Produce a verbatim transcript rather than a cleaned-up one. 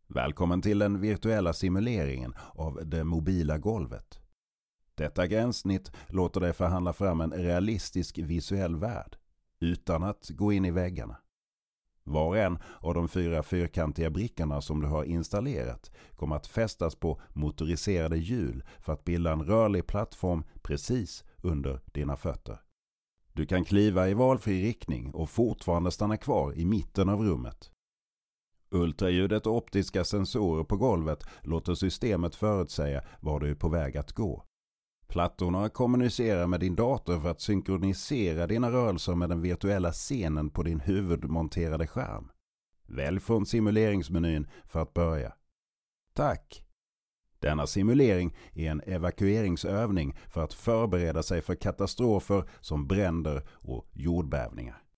Välkommen till den virtuella simuleringen av det mobila golvet. Detta gränssnitt låter dig förhandla fram en realistisk visuell värld utan att gå in i väggarna. Var och en av de fyra fyrkantiga brickorna som du har installerat kommer att fästas på motoriserade hjul för att bilda en rörlig plattform precis under dina fötter. Du kan kliva i valfri riktning och fortfarande stanna kvar i mitten av rummet. Ultraljudet och optiska sensorer på golvet låter systemet förutsäga var du är på väg att gå. Plattorna kommunicerar med din dator för att synkronisera dina rörelser med den virtuella scenen på din huvudmonterade skärm. Välj från simuleringsmenyn för att börja. Tack! Denna simulering är en evakueringsövning för att förbereda sig för katastrofer som bränder och jordbävningar.